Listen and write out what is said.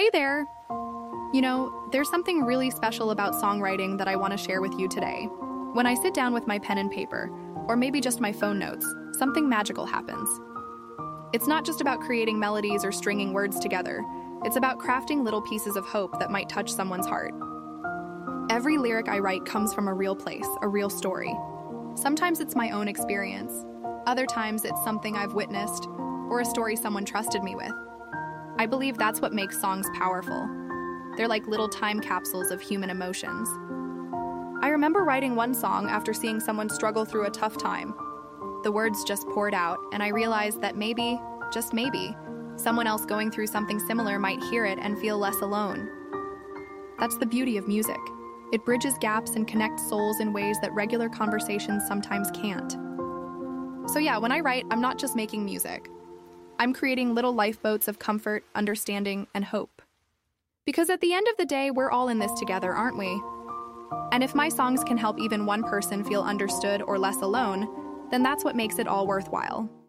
Hey there! You know, there's something really special about songwriting that I want to share with you today. When I sit down with my pen and paper, or maybe just my phone notes, something magical happens. It's not just about creating melodies or stringing words together. It's about crafting little pieces of hope that might touch someone's heart. Every lyric I write comes from a real place, a real story. Sometimes it's my own experience. Other times it's something I've witnessed, or a story someone trusted me with. I believe that's what makes songs powerful. They're like little time capsules of human emotions. I remember writing one song after seeing someone struggle through a tough time. The words just poured out, and I realized that maybe, just maybe, someone else going through something similar might hear it and feel less alone. That's the beauty of music. It bridges gaps and connects souls in ways that regular conversations sometimes can't. So yeah, when I write, I'm not just making music. I'm creating little lifeboats of comfort, understanding, and hope. Because at the end of the day, we're all in this together, aren't we? And if my songs can help even one person feel understood or less alone, then that's what makes it all worthwhile.